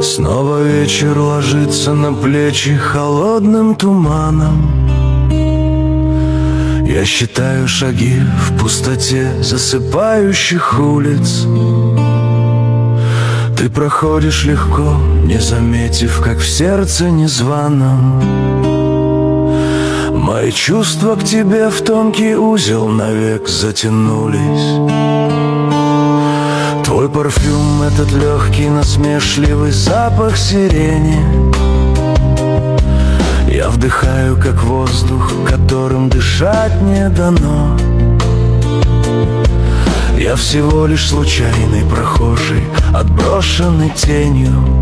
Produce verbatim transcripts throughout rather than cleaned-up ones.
Снова вечер ложится на плечи холодным туманом. Я считаю шаги в пустоте засыпающих улиц. Ты проходишь легко, не заметив, как в сердце незваном мои чувства к тебе в тонкий узел навек затянулись. Твой парфюм, этот легкий насмешливый запах сирени, я вдыхаю, как воздух, которым дышать не дано. Я всего лишь случайный прохожий, отброшенный тенью,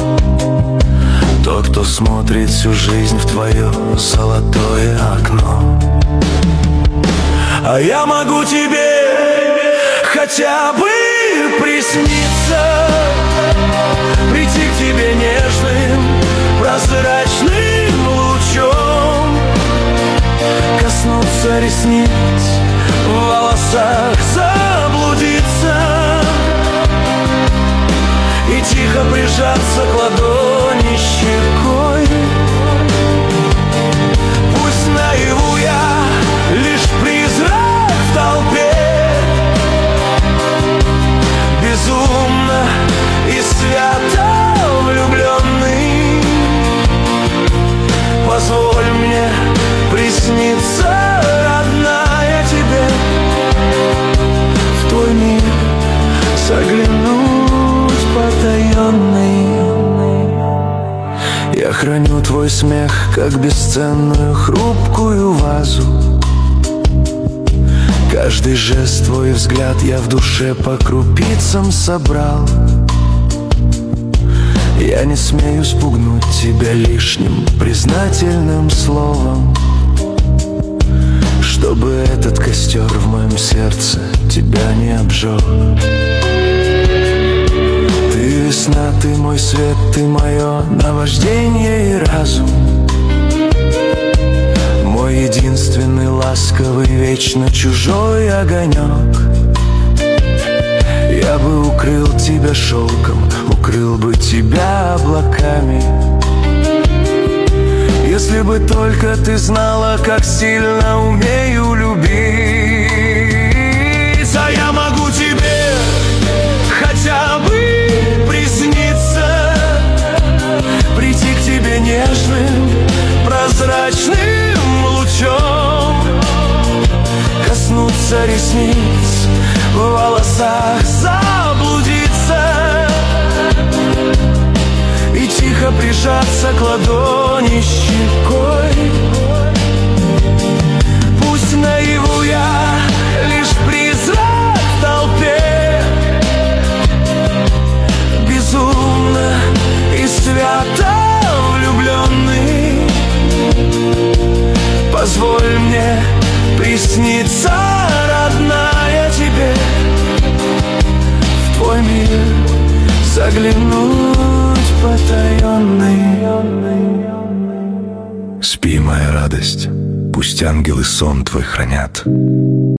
тот, кто смотрит всю жизнь в твое золотое окно. А я могу тебе хотя бы присниться, прийти к тебе нежным, прозрачным лучом, коснуться ресниц, в волосах заблудиться и тихо прижаться к ладони щекой. Пусть наяву я лишь призрак в толпе, безумно и свято влюбленный. Позволь мне присниться, родная, тебе, в твой мир заглянуть потаенный. Я храню твой смех, как бесценную хрупкую вазу. Каждый жест, твой взгляд я в душе по крупицам собрал. Я не смею спугнуть тебя лишним признательным словом, чтобы этот костер в моем сердце тебя не обжег. Ты весна, ты мой свет, ты мое наваждение и разум, мой единственный ласковый, вечно чужой огонек. Я бы укрыл тебя шелком, укрыл бы тебя облаками, если бы только ты знала, как сильно умею любить. А я могу тебе хотя бы присниться, прийти к тебе нежным, прозрачным лучом, коснуться ресниц, в волосах заблудиться и тихо прижаться к ладони щекой. Пусть наяву я лишь призрак в толпе, безумно и свято влюбленный. Позволь мне присниться, родная, тебе, в твой мир заглянуть потаенный. Спи, моя радость, пусть ангелы сон твой хранят.